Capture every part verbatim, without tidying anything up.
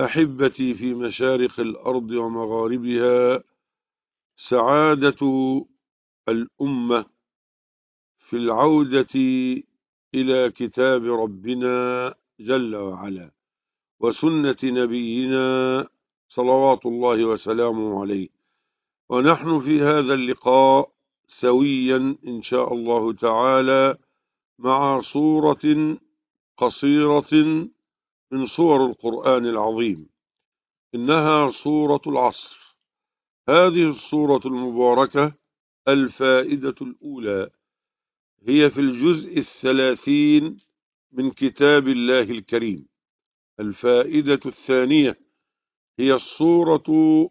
أحبتي في مشارق الأرض ومغاربها، سعادة الأمة في العودة إلى كتاب ربنا جل وعلا وسنة نبينا صلوات الله وسلامه عليه. ونحن في هذا اللقاء سويا إن شاء الله تعالى مع صورة قصيرة من صور القرآن العظيم، إنها صورة العصر. هذه الصورة المباركة الفائدة الأولى هي في الجزء الثلاثين من كتاب الله الكريم. الفائدة الثانية هي الصورة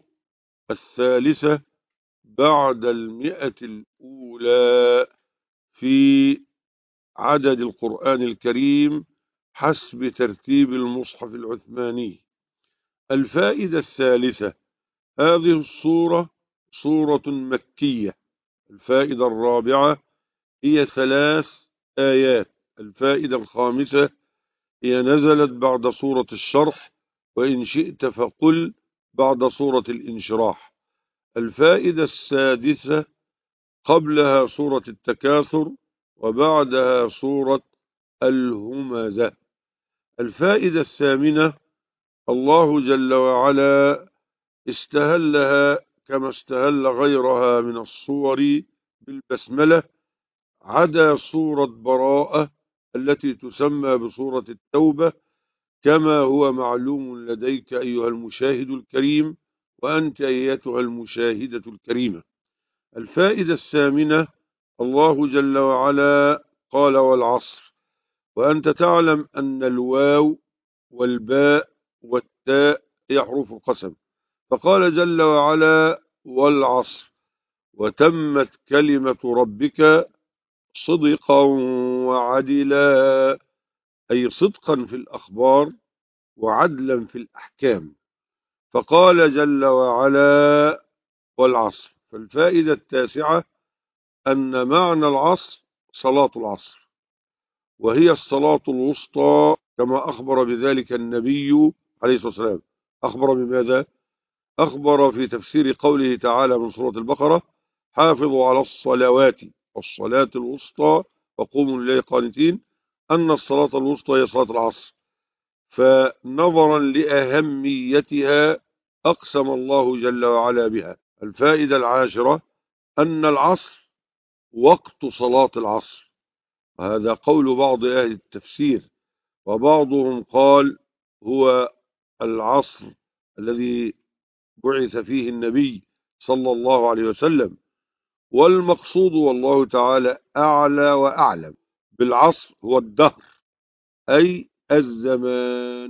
الثالثة بعد المئة الأولى في عدد القرآن الكريم حسب ترتيب المصحف العثماني. الفائدة الثالثة، هذه الصورة صورة مكية. الفائدة الرابعة هي ثلاث آيات. الفائدة الخامسة هي نزلت بعد سورة الشرح، وإن شئت فقل بعد سورة الانشراح. الفائدة السادسة قبلها سورة التكاثر وبعدها سورة الهمزة. الفائدة الثامنة، الله جل وعلا استهلها كما استهل غيرها من الصور بالبسملة، عدا سورة براءة التي تسمى بسورة التوبة، كما هو معلوم لديك أيها المشاهد الكريم، وأنت أيتها المشاهدة الكريمة. الفائدة الثامنة، الله جل وعلا قال والعصر، وأنت تعلم أن الواو والباء والتاء هي حروف القسم، فقال جل وعلا والعصر وتمت كلمة ربك صدقا وعدلا، أي صدقا في الأخبار وعدلا في الأحكام. فقال جل وعلا والعصر. فالفائدة التاسعة أن معنى العصر صلاة العصر، وهي الصلاة الوسطى كما أخبر بذلك النبي عليه الصلاة والسلام. أخبر بماذا؟ أخبر في تفسير قوله تعالى من سورة البقرة حافظوا على الصلوات والصلاة الوسطى وقوموا لله قانتين، أن الصلاة الوسطى هي صلاة العصر. فنظرا لأهميتها أقسم الله جل وعلا بها. الفائدة العاشرة أن العصر وقت صلاة العصر، وهذا قول بعض أهل التفسير، وبعضهم قال هو العصر الذي بعث فيه النبي صلى الله عليه وسلم. والمقصود والله تعالى أعلى وأعلم بالعصر هو الدهر، أي الزمان.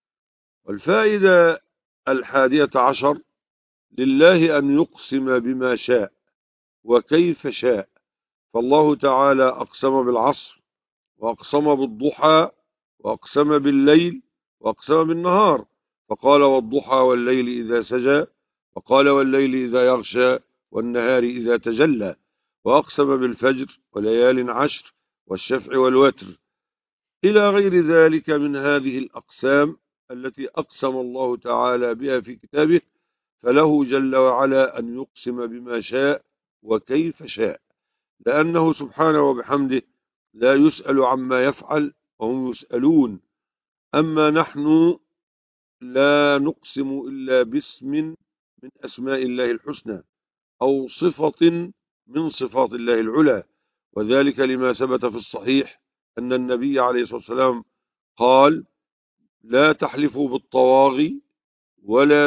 والفائدة الحادية عشر لله أن يقسم بما شاء وكيف شاء، فالله تعالى أقسم بالعصر وأقسم بالضحى وأقسم بالليل وأقسم بالنهار، فقال والضحى والليل إذا سجى، وقال والليل إذا يغشى والنهار إذا تجلى، وأقسم بالفجر وليال عشر والشفع والوتر، إلى غير ذلك من هذه الأقسام التي أقسم الله تعالى بها في كتابه. فله جل وعلا أن يقسم بما شاء وكيف شاء، لأنه سبحانه وبحمده لا يسأل عما يفعل وهم يسألون. أما نحن لا نقسم إلا باسم من أسماء الله الحسنى أو صفة من صفات الله العلى، وذلك لما ثبت في الصحيح أن النبي عليه الصلاة والسلام قال لا تحلفوا بالطواغي ولا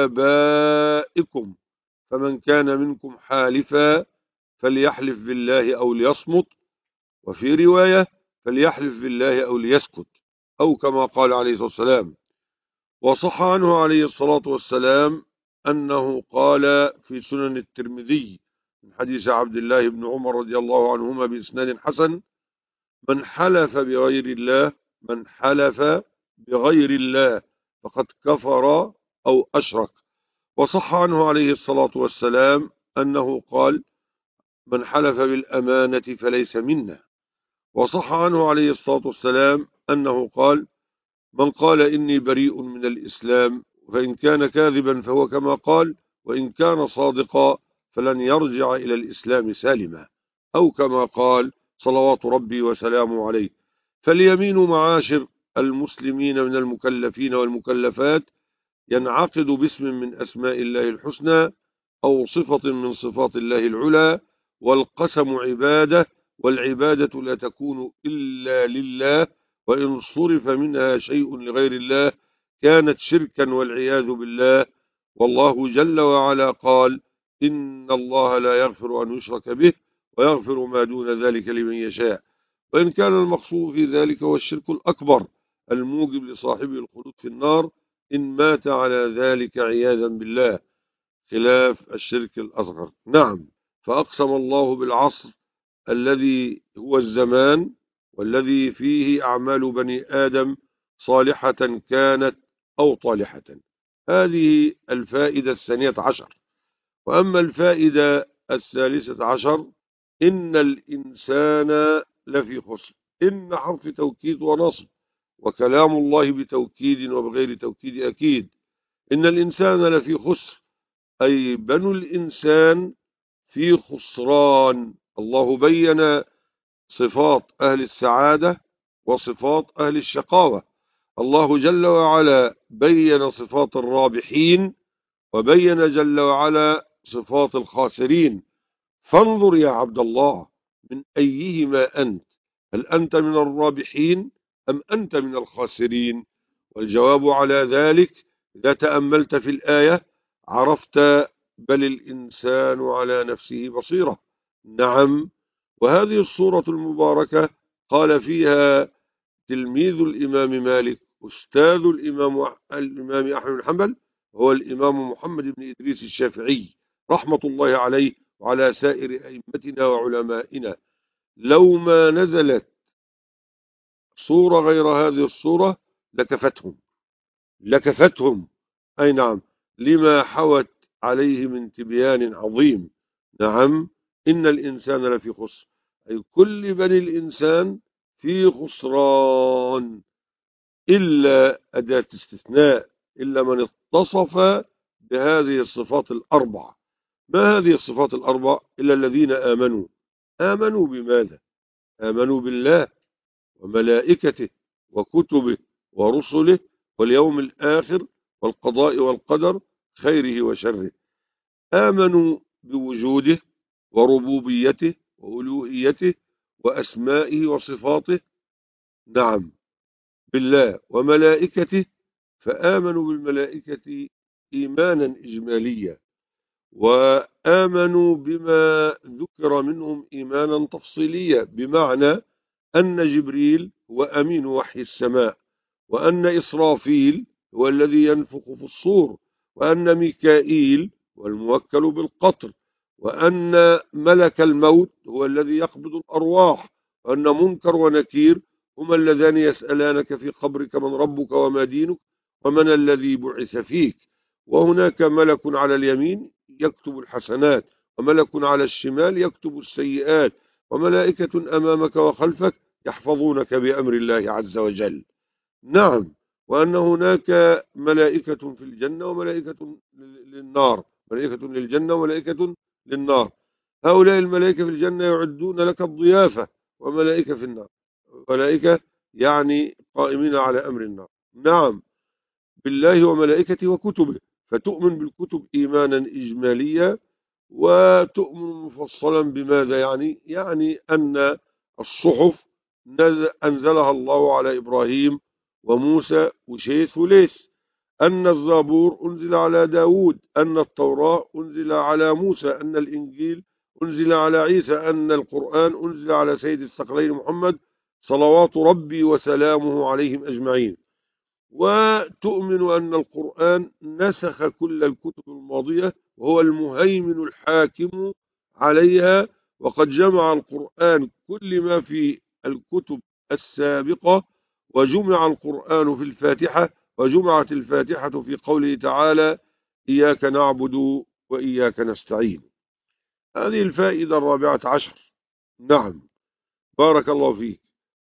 بآبائكم، فمن كان منكم حالفا فليحلف بالله أو ليصمت، وفي رواية فليحلف بالله أو ليسكت، أو كما قال عليه الصلاة والسلام. وصح عنه عليه الصلاة والسلام أنه قال في سنن الترمذي من حديث عبد الله بن عمر رضي الله عنهما بإسناد حسن: من حلف بغير الله من حلف بغير الله فقد كفر أو أشرك. وصح عنه عليه الصلاة والسلام أنه قال من حلف بالأمانة فليس منا. وصح عنه عليه الصلاة والسلام أنه قال من قال إني بريء من الإسلام فإن كان كاذبا فهو كما قال، وإن كان صادقا فلن يرجع إلى الإسلام سالما، أو كما قال صلوات ربي وسلامه عليه. فاليمين معاشر المسلمين من المكلفين والمكلفات ينعقد باسم من أسماء الله الحسنى أو صفة من صفات الله العلى، والقسم عبادة، والعبادة لا تكون إلا لله، وإن صرف منها شيء لغير الله كانت شركا والعياذ بالله. والله جل وعلا قال: إن الله لا يغفر أن يشرك به ويغفر ما دون ذلك لمن يشاء. وإن كان المقصود في ذلك هو الشرك الأكبر الموجب لصاحبه الخلود في النار إن مات على ذلك عياذا بالله، خلاف الشرك الأصغر. نعم، فأقسم الله بالعصر الذي هو الزمان والذي فيه أعمال بني آدم صالحة كانت أو طالحة. هذه الفائدة الثانية عشر. وأما الفائدة الثالثة عشر: إن الإنسان لفي خسر. إن حرف توكيد ونصب، وكلام الله بتوكيد وبغير توكيد أكيد. إن الإنسان لفي خسر أي بنو الإنسان في خسران. الله بين صفات أهل السعادة وصفات أهل الشقاوة. الله جل وعلا بين صفات الرابحين وبين جل وعلا صفات الخاسرين. فانظر يا عبد الله من أيهما أنت، هل أنت من الرابحين أم أنت من الخاسرين؟ والجواب على ذلك إذا تأملت في الآية عرفت: بل الإنسان على نفسه بصيرة. نعم، وهذه الصورة المباركة قال فيها تلميذ الإمام مالك أستاذ الإمام الإمام أحمد بن حنبل هو الإمام محمد بن إدريس الشافعي رحمة الله عليه وعلى سائر أئمتنا وعلمائنا: لو ما نزلت صورة غير هذه الصورة لكفتهم لكفتهم أي نعم، لما حوت عليه من تبيان عظيم. نعم، إن الإنسان لفي خسر أي كل بني الإنسان في خسران إلا أداة استثناء، إلا من اتصف بهذه الصفات الأربع. ما هذه الصفات الأربع؟ إلا الذين آمنوا. آمنوا بماذا؟ آمنوا بالله وملائكته وكتبه ورسله واليوم الآخر والقضاء والقدر خيره وشره. آمنوا بوجوده وربوبيته وألوهيته وأسمائه وصفاته. نعم، بالله وملائكته، فآمنوا بالملائكة إيمانا إجماليا، وآمنوا بما ذكر منهم إيمانا تفصيليا، بمعنى أن جبريل هو أمين وحي السماء، وأن إسرافيل هو الذي ينفخ في الصور، وأن ميكائيل هو الموكل بالقطر، وأن ملك الموت هو الذي يقبض الأرواح، وأن منكر ونكير هما اللذان يسألانك في قبرك من ربك وما دينك ومن الذي بعث فيك. وهناك ملك على اليمين يكتب الحسنات، وملك على الشمال يكتب السيئات، وملائكة أمامك وخلفك يحفظونك بأمر الله عز وجل. نعم، وأن هناك ملائكة في الجنة وملائكة للنار، ملائكة للجنة وملائكة للنار. هؤلاء الملائكة في الجنة يعدون لك الضيافة، وملائكة في النار ملائكة يعني قائمين على أمر النار. نعم، بالله وملائكته وكتبه، فتؤمن بالكتب إيمانا إجماليا، وتؤمن مفصلا بماذا يعني؟ يعني أن الصحف أنزلها الله على إبراهيم وموسى وشيث وليس، أن الزبور أنزل على داود، أن التوراة أنزل على موسى، أن الإنجيل أنزل على عيسى، أن القرآن أنزل على سيد الثقلين محمد صلوات ربي وسلامه عليهم أجمعين. وتؤمن أن القرآن نسخ كل الكتب الماضية وهو المهيمن الحاكم عليها، وقد جمع القرآن كل ما في الكتب السابقة، وجمع القرآن في الفاتحة، وجمعت الفاتحة في قوله تعالى: إياك نعبد وإياك نستعين. هذه الفائدة الرابعة عشر. نعم، بارك الله فيك.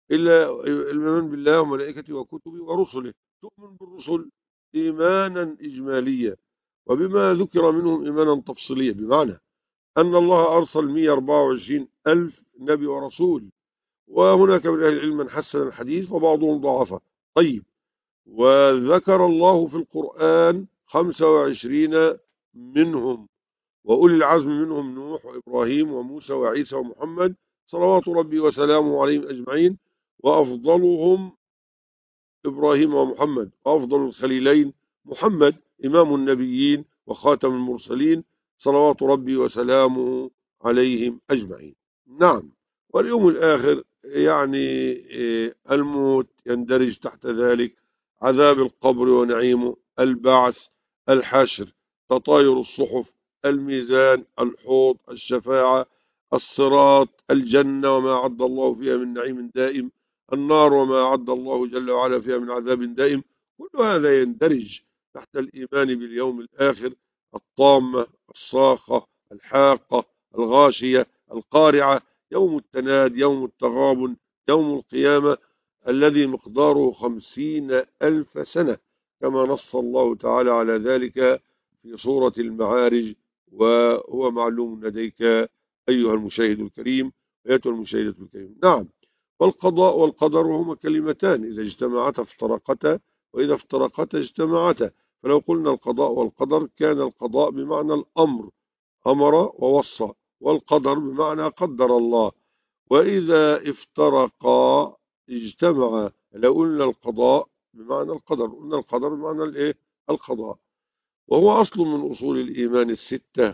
إلا الإيمان بالله وملائكته وكتبه ورسله. تؤمن بالرسل إيمانا إجماليا، وبما ذكر منهم إيمانا تفصيليا، بمعنى أن الله أرسل مئة وأربعة وعشرين ألف نبي ورسول، وهناك من أهل العلم من حسن الحديث وبعضهم ضعفه. طيب، وذكر الله في القرآن خمسة وعشرين منهم، وأولي العزم منهم نوح وإبراهيم وموسى وعيسى ومحمد صلوات ربي وسلامه عليهم أجمعين، وأفضلهم إبراهيم ومحمد، وأفضل الخليلين محمد إمام النبيين وخاتم المرسلين صلوات ربي وسلامه عليهم أجمعين. نعم. واليوم الآخر يعني الموت يندرج تحت ذلك، عذاب القبر ونعيمه، البعث، الحشر، تطاير الصحف، الميزان، الحوض، الشفاعة، الصراط، الجنة وما أعد الله فيها من نعيم دائم، النار وما أعد الله جل وعلا فيها من عذاب دائم. كل هذا يندرج تحت الإيمان باليوم الآخر. الطامة، الصاخة، الحاقة، الغاشية، القارعة، يوم التناد، يوم التغابن، يوم القيامة الذي مقداره خمسين ألف سنة، كما نص الله تعالى على ذلك في سورة المعارج، وهو معلوم لديك أيها المشاهد الكريم، أيتها المشاهدة الكريم. نعم. والقضاء والقدر هما كلمتان، إذا اجتمعتا افترقتا، وإذا افترقتا اجتمعتا. فلو قلنا القضاء والقدر كان القضاء بمعنى الأمر، أمر ووصى، والقدر بمعنى قدر الله. وإذا افترقا اجتمعا. لو قلنا القضاء بمعنى القدر، قلنا القدر بمعنى الايه؟ القضاء. وهو أصل من أصول الإيمان الستة،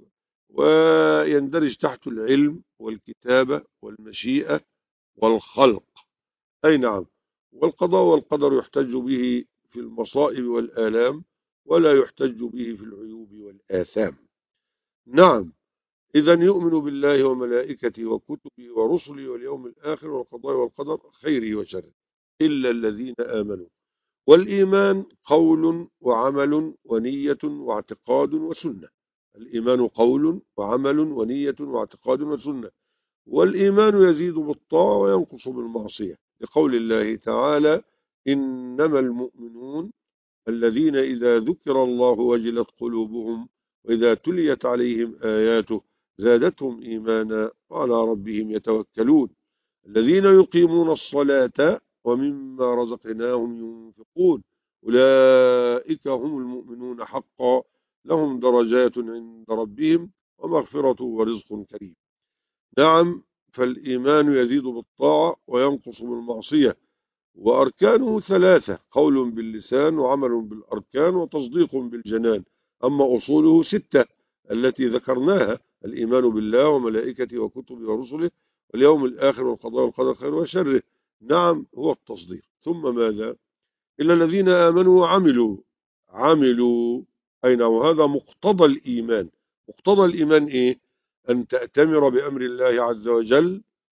ويندرج تحت العلم والكتابة والمشيئة والخلق. أي نعم. والقضاء والقدر يحتج به في المصائب والآلام، ولا يحتج به في العيوب والآثام. نعم. إذا يؤمن بالله وملائكته وكتبه ورسله واليوم الآخر والقضاء والقدر خيره وشره، إلا الذين آمنوا. والإيمان قول وعمل ونية واعتقاد وسنة. الإيمان قول وعمل ونية واعتقاد وسنة. والإيمان يزيد بالطاعة وينقص بالمعصية، لقول الله تعالى: إنما المؤمنون الذين إذا ذكر الله وجلت قلوبهم وإذا تليت عليهم آياته زادتهم إيمانا وعلى ربهم يتوكلون الذين يقيمون الصلاة ومما رزقناهم ينفقون أولئك هم المؤمنون حقا لهم درجات عند ربهم ومغفرة ورزق كريم. نعم. فالإيمان يزيد بالطاعة وينقص بالمعصية، وأركانه ثلاثة: قول باللسان وعمل بالأركان وتصديق بالجنان. أما أصوله ستة التي ذكرناها: الإيمان بالله وملائكته وكتبه ورسله واليوم الآخر والقضاء والقدر خير وشره. نعم، هو التصديق. ثم ماذا؟ إلا الذين آمنوا وعملوا عملوا أين؟ وهذا مقتضى الإيمان. مقتضى الإيمان إيه؟ أن تأتمر بأمر الله عز وجل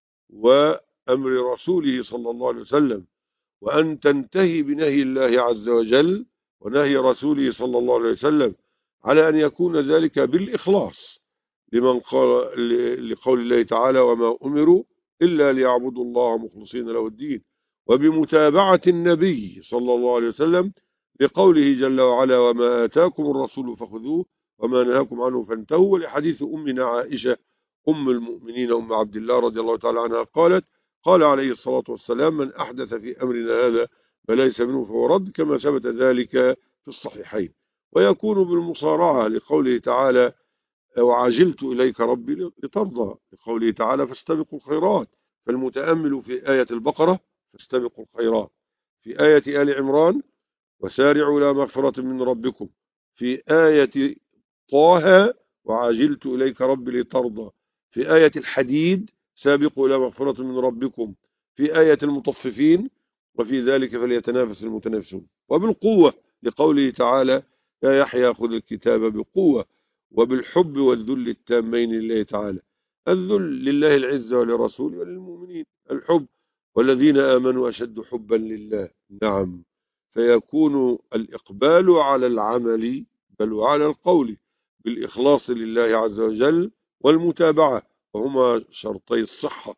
وأمر رسوله صلى الله عليه وسلم، وأن تنتهي بنهي الله عز وجل ونهي رسوله صلى الله عليه وسلم، على أن يكون ذلك بالإخلاص، لمن قال لقول الله تعالى: وما أمروا إلا ليعبدوا الله مخلصين له الدين، وبمتابعة النبي صلى الله عليه وسلم، لقوله جل وعلا: وما آتاكم الرسول فخذوه وما نهاكم عنه فانتهوا. ولحديث أمنا عائشة أم المؤمنين أم عبد الله رضي الله تعالى عنها قالت: قال عليه الصلاة والسلام: من أحدث في أمرنا هذا ما ليس منه فهو رد، كما ثبت ذلك في الصحيحين. ويكون بالمصارعة، لقوله تعالى: وعجلت إليك ربي لترضى، لقوله تعالى: فاستبقوا الخيرات. فالمتأمل في آية البقرة: فاستبقوا الخيرات، في آية آل عمران: وسارعوا إلى مغفرة من ربكم، في آية طه: وعجلت إليك ربي لترضى، في آية الحديد: سابقوا إلى مغفرة من ربكم، في آية المطففين: وفي ذلك فليتنافس المتنافسون. وبالقوة، لقوله تعالى: يا يحيى خذ الكتاب بقوة. وبالحب والذل التامين لله تعالى: الذل لله العزة ولرسوله وللمؤمنين، الحب والذين آمنوا أشد حبا لله. نعم. فيكون الإقبال على العمل بل وعلى القول بالإخلاص لله عز وجل والمتابعة، وهما شرطي الصحة.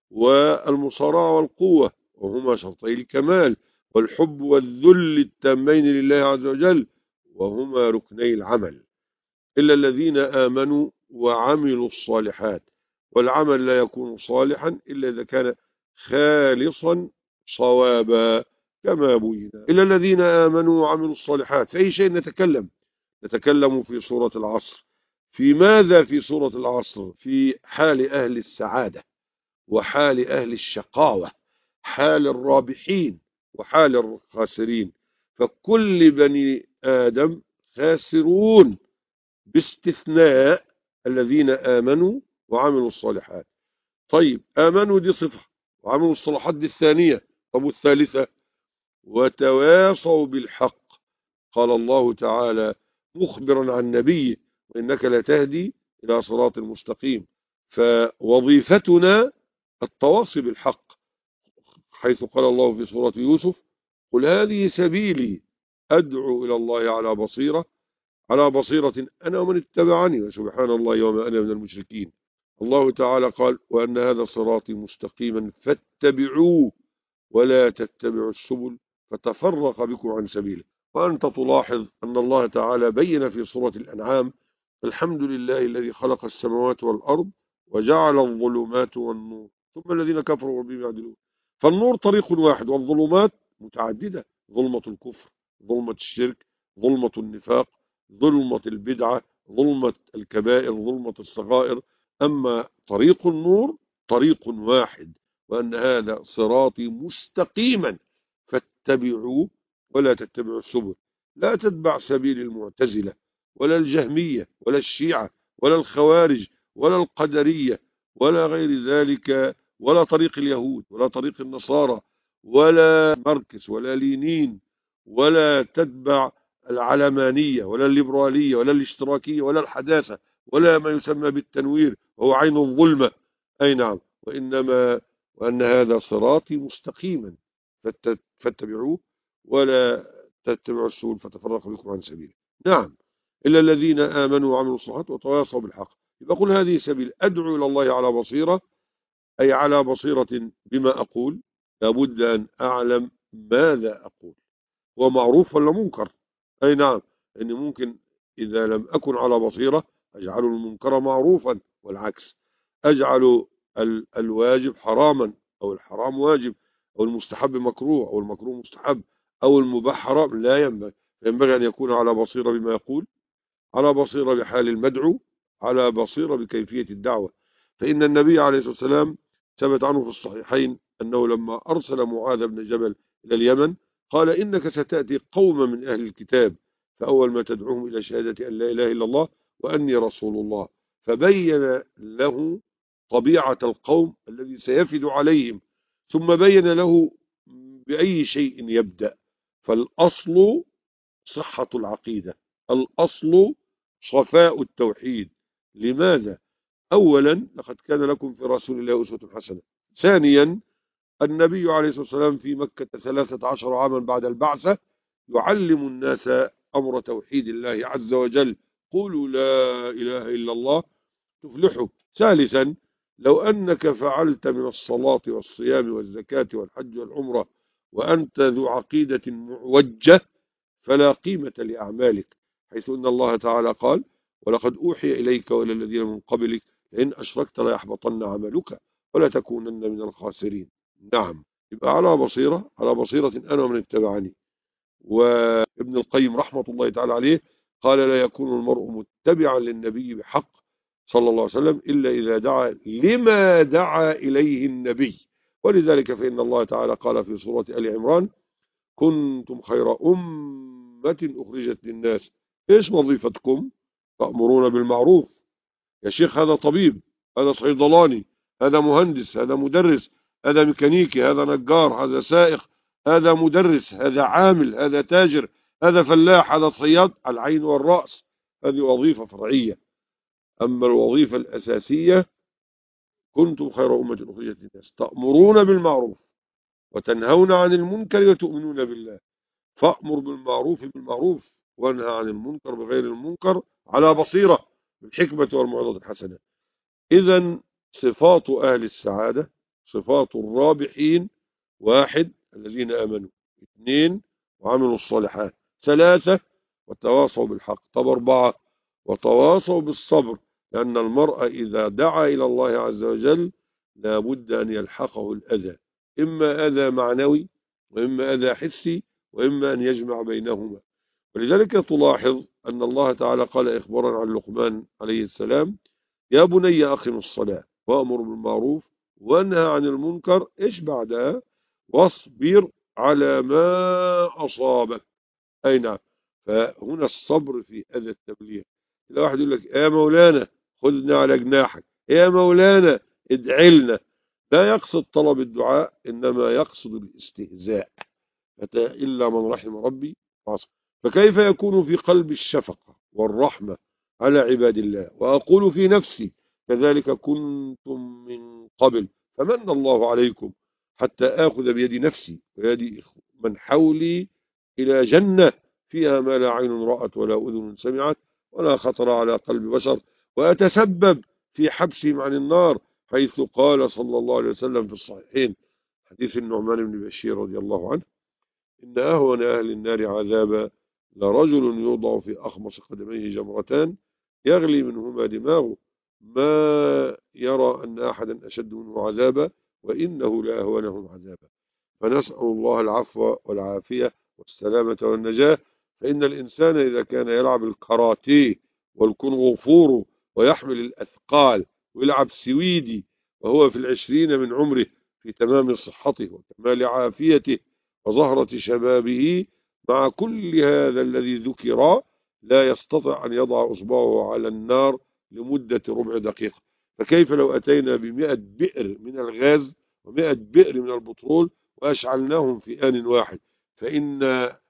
والمصارعة والقوة، وهما شرطي الكمال، والحب والذل التامين لله عز وجل، وهما ركني العمل. إلا الذين آمنوا وعملوا الصالحات، والعمل لا يكون صالحا إلا إذا كان خالصا صوابا كما بين. إلا الذين آمنوا وعملوا الصالحات، في أي شيء نتكلم؟ نتكلم في سورة العصر. في ماذا في سورة العصر؟ في حال أهل السعادة، وحال أهل الشقاوة، حال الرابحين وحال الخاسرين. فكل بني آدم خاسرون باستثناء الذين آمنوا وعملوا الصالحات. طيب، آمنوا دي صفة، وعملوا الصالحات دي الثانية. طب والثالثة؟ وتواصوا بالحق. قال الله تعالى مخبرا عن نبيه: وإنك لتهدي إلى صراط مستقيم. فوظيفتنا التواصي بالحق، حيث قال الله في سورة يوسف: قل هذه سبيلي أدعو إلى الله على بصيرة على بصيرة أنا ومن اتبعني وسبحان الله وما أنا من المشركين. الله تعالى قال: وأن هذا صراطي مستقيما فاتبعوه ولا تتبعوا السبل فتفرق بكم عن سبيله. وأنت تلاحظ أن الله تعالى بين في سورة الأنعام: الحمد لله الذي خلق السماوات والأرض وجعل الظلمات والنور ثم الذين كفروا ربهم يعدلون. فالنور طريق واحد، والظلمات متعددة: ظلمة الكفر، ظلمة الشرك، ظلمة النفاق، ظلمة البدعة، ظلمة الكبائر، ظلمة الصغائر. أما طريق النور طريق واحد، وأن هذا صراطي مستقيما فاتبعوه ولا تتبعوا السبل. لا تتبع سبيل المعتزلة ولا الجهمية ولا الشيعة ولا الخوارج ولا القدرية ولا غير ذلك، ولا طريق اليهود ولا طريق النصارى ولا ماركس ولا لينين، ولا تتبع العلمانية ولا الليبرالية ولا الاشتراكية ولا الحداثة ولا ما يسمى بالتنوير وهو عين الظلمة. أي نعم، وإنما وأن هذا صراطي مستقيما فاتبعوه ولا تتبعوا السبل فتفرق بكم عن سبيله. نعم، إلا الذين آمنوا وعملوا الصالحات وتواصوا بالحق. يبقى قل هذه سبيل أدعو إلى الله على بصيرة، أي على بصيرة بما أقول. لابد أن أعلم ماذا أقول، هو معروف ولا منكر. أي نعم، أني ممكن إذا لم أكن على بصيرة أجعل المنكر معروفا، والعكس، أجعل الواجب حراما أو الحرام واجب أو المستحب مكروه أو المكروه مستحب أو المباح حرام. لا ينبغي. ينبغي أن يكون على بصيرة بما يقول، على بصيرة بحال المدعو، على بصيرة بكيفية الدعوة. فإن النبي عليه الصلاة والسلام ثبت عنه في الصحيحين أنه لما أرسل معاذ بن جبل إلى اليمن قال: إنك ستأتي قوما من أهل الكتاب، فأول ما تدعوهم إلى شهادة أن لا إله إلا الله وأني رسول الله. فبين له طبيعة القوم الذي سيفد عليهم، ثم بين له بأي شيء يبدأ. فالأصل صحة العقيدة، الأصل صفاء التوحيد. لماذا؟ أولا، لقد كان لكم في رسول الله أسوة حسنة. ثانيا، النبي عليه الصلاة والسلام في مكة ثلاثة عشر عاما بعد البعثة يعلم الناس أمر توحيد الله عز وجل: قولوا لا إله إلا الله تفلحوا. ثالثا، لو أنك فعلت من الصلاة والصيام والزكاة والحج والعمرة وأنت ذو عقيدة معوجة فلا قيمة لأعمالك، حيث أن الله تعالى قال: ولقد أوحي إليك وإلى الذين من قبلك لئن أشركت ليحبطن عملك ولا تكونن من الخاسرين. نعم، يبقى على بصيرة، على بصيرة أنا ومن اتبعني. وابن القيم رحمة الله تعالى عليه قال: لا يكون المرء متبعا للنبي بحق صلى الله عليه وسلم إلا إذا دعا لما دعا إليه النبي. ولذلك فإن الله تعالى قال في سورة آل عمران: كنتم خير أمة أخرجت للناس. إيش وظيفتكم؟ تأمرون بالمعروف. يا شيخ، هذا طبيب، هذا صيدلاني، هذا مهندس، هذا مدرس، هذا ميكانيكي، هذا نجار، هذا سائق، هذا مدرس، هذا عامل، هذا تاجر، هذا فلاح، هذا صياد. العين والرأس. هذه وظيفة فرعية. أما الوظيفة الأساسية: كنتم خير أمة أخرجت للناس تأمرون بالمعروف وتنهون عن المنكر وتؤمنون بالله. فأمر بالمعروف بالمعروف وانهى عن المنكر بغير المنكر على بصيرة بالحكمة والموعظة الحسنة. إذن صفات أهل السعادة صفات الرابحين: واحد، الذين آمنوا. اثنين، وعملوا الصالحات. ثلاثة، وتواصوا بالحق. طب أربعة، وتواصوا بالصبر، لأن المرء إذا دعا إلى الله عز وجل لا بد أن يلحقه الأذى، إما أذى معنوي وإما أذى حسي وإما أن يجمع بينهما. ولذلك تلاحظ أن الله تعالى قال إخبارا عن لقمان عليه السلام: يا بني أقم الصلاة وأمر بالمعروف وانهى عن المنكر. إيش بعدها؟ واصبر على ما أصابك. أي نعم. فهنا الصبر في هذا التبليغ. لو واحد يقول لك: يا مولانا خذنا على جناحك، يا مولانا ادعي لنا، لا يقصد طلب الدعاء، إنما يقصد الاستهزاء. إلا من رحم ربي وعصى. فكيف يكون في قلب الشفقة والرحمة على عباد الله؟ وأقول في نفسي: كذلك كنتم من قبل فمن الله عليكم حتى آخذ بيد نفسي ويد من حولي إلى جنة فيها ما لا عين رأت ولا أذن سمعت ولا خطر على قلب بشر، وأتسبب في حبسهم عن النار، حيث قال صلى الله عليه وسلم في الصحيحين حديث النعمان بن بشير رضي الله عنه: إن أهون أهل النار عذابا لرجل يوضع في أخمص قدميه جمرتان يغلي منهما دماغه، ما يرى أن أحدا أشد منه عذابا وإنه لأهونهم عذابا. فنسأل الله العفو والعافية والسلامة والنجاة. فإن الإنسان إذا كان يلعب الكاراتيه والكونغ فورو ويحمل الأثقال ويلعب سويدي وهو في العشرين من عمره في تمام صحته وكمال عافيته وزهرة شبابه، مع كل هذا الذي ذكر لا يستطيع أن يضع أصبعه على النار لمدة ربع دقيقة. فكيف لو أتينا بمئة بئر من الغاز ومئة بئر من البترول وأشعلناهم في آن واحد؟ فإن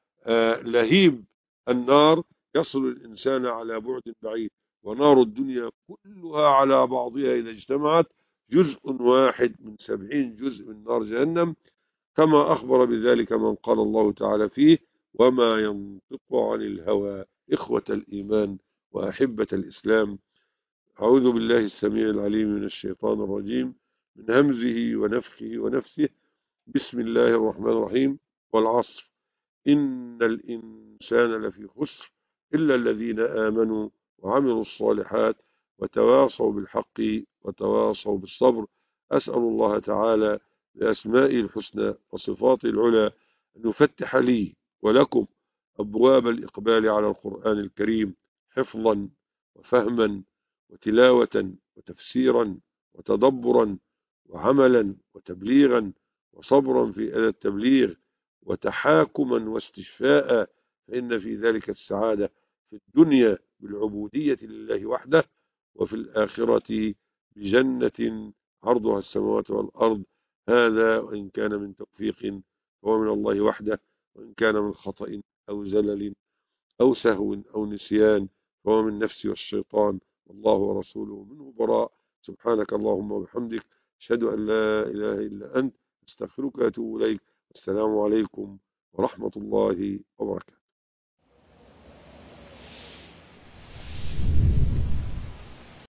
لهيب النار يصل الإنسان على بعد بعيد، ونار الدنيا كلها على بعضها إذا اجتمعت جزء واحد من سبعين جزء من نار جهنم، كما أخبر بذلك من قال الله تعالى فيه: وما ينطق عن الهوى. إخوة الإيمان وأحبة الإسلام، أعوذ بالله السميع العليم من الشيطان الرجيم، من همزه ونفخه ونفسه. بسم الله الرحمن الرحيم. والعصر إن الإنسان لفي خسر إلا الذين آمنوا وعملوا الصالحات وتواصوا بالحق وتواصوا بالصبر. أسأل الله تعالى بأسمائه الحسنى وصفاته العلى أن يفتح لي ولكم أبواب الإقبال على القرآن الكريم حفظا وفهما وتلاوة وتفسيرا وتدبرا وعملا وتبليغا وصبرا في أداء التبليغ وتحاكما واستشفاء، فإن في ذلك السعادة في الدنيا بالعبودية لله وحده، وفي الآخرة بجنة عرضها السماوات والأرض. هذا وإن كان من توفيق فهو من الله وحده، وإن كان من خطأ أو زلل أو سهو أو نسيان فهو من نفسي والشيطان، والله ورسوله منه براء. سبحانك اللهم وبحمدك، أشهد أن لا إله إلا أنت، أستغفرك وأتوب إليك. السلام عليكم ورحمة الله وبركاته.